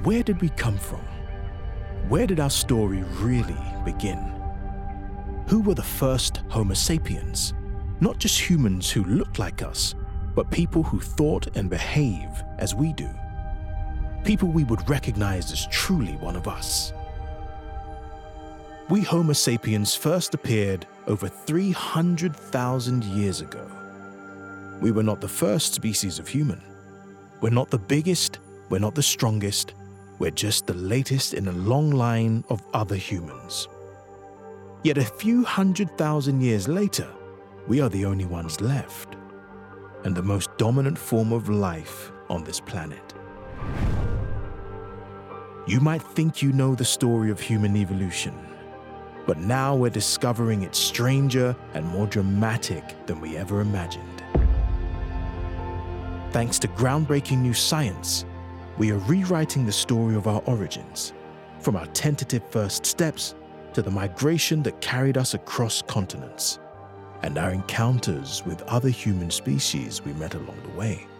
where did we come from? Where did our story really begin? Who were the first Homo sapiens? Not just humans who looked like us, but people who thought and behave as we do. People we would recognize as truly one of us. We Homo sapiens first appeared over 300,000 years ago. We were not the first species of human. We're not the biggest, we're not the strongest, we're just the latest in a long line of other humans. Yet a few 100,000 years later, we are the only ones left, and the most dominant form of life on this planet. You might think you know the story of human evolution, but now we're discovering it's stranger and more dramatic than we ever imagined. Thanks to groundbreaking new science, we are rewriting the story of our origins, from our tentative first steps to the migration that carried us across continents, and our encounters with other human species we met along the way.